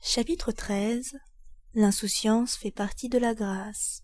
Chapitre 13. L'insouciance fait partie de la grâce.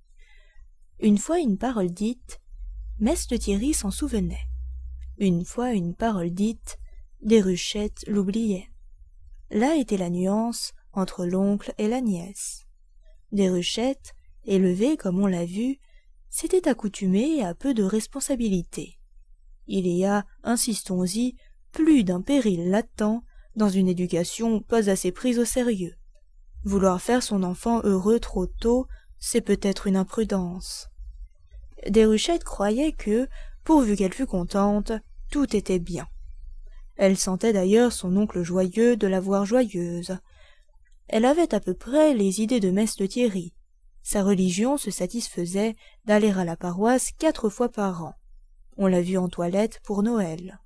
Une fois une parole dite, Mess Lethierry s'en souvenait. Une fois une parole dite, Déruchette l'oubliait. Là était la nuance entre l'oncle et la nièce. Déruchette, élevée comme on l'a vu, s'était accoutumée à peu de responsabilité. Il y a, insistons-y, plus d'un péril latent dans une éducation pas assez prise au sérieux. Vouloir faire son enfant heureux trop tôt, c'est peut-être une imprudence. Déruchette croyait que, pourvu qu'elle fût contente, tout était bien. Elle sentait d'ailleurs son oncle joyeux de la voir joyeuse. Elle avait à peu près les idées de Mess Lethierry. Sa religion se satisfaisait d'aller à la paroisse 4 fois par an. On l'a vue en toilette pour Noël.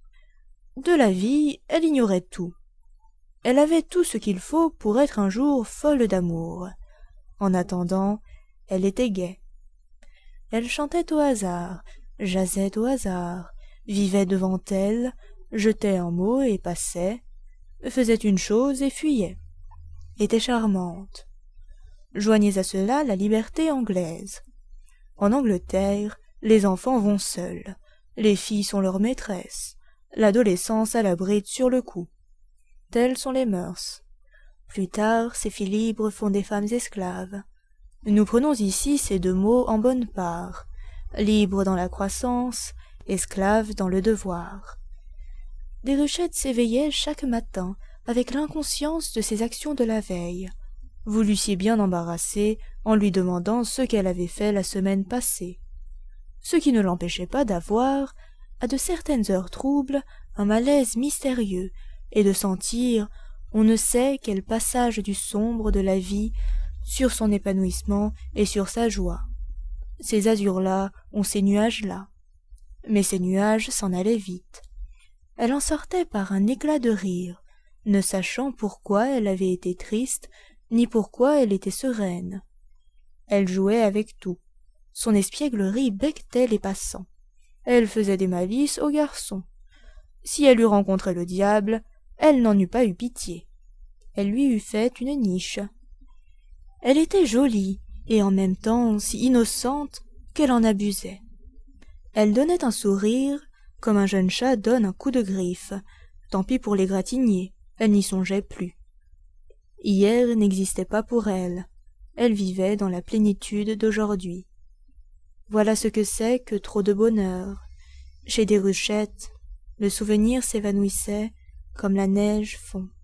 De la vie, elle ignorait tout. Elle avait tout ce qu'il faut pour être un jour folle d'amour. En attendant, elle était gaie. Elle chantait au hasard, jasait au hasard, vivait devant elle, jetait un mot et passait, faisait une chose et fuyait, était charmante. Joignez à cela la liberté anglaise. En Angleterre, les enfants vont seuls, les filles sont leurs maîtresses, l'adolescence à la bride sur le cou. Telles sont les mœurs. Plus tard, ces filles libres font des femmes esclaves. Nous prenons ici ces 2 mots en bonne part, libres dans la croissance, esclaves dans le devoir. Déruchette s'éveillait chaque matin avec l'inconscience de ses actions de la veille. Vous l'eussiez bien embarrassée en lui demandant ce qu'elle avait fait la semaine passée. Ce qui ne l'empêchait pas d'avoir, à de certaines heures troubles, un malaise mystérieux, et de sentir, on ne sait quel passage du sombre de la vie sur son épanouissement et sur sa joie. Ces azurs-là ont ces nuages-là. Mais ces nuages s'en allaient vite. Elle en sortait par un éclat de rire, ne sachant pourquoi elle avait été triste, ni pourquoi elle était sereine. Elle jouait avec tout. Son espièglerie becquetait les passants. Elle faisait des malices aux garçons. Si elle eût rencontré le diable, elle n'en eût pas eu pitié. Elle lui eût fait une niche. Elle était jolie, et en même temps si innocente qu'elle en abusait. Elle donnait un sourire, comme un jeune chat donne un coup de griffe. Tant pis pour l'égratigner, elle n'y songeait plus. Hier n'existait pas pour elle. Elle vivait dans la plénitude d'aujourd'hui. Voilà ce que c'est que trop de bonheur. Chez Déruchette, le souvenir s'évanouissait comme la neige fond.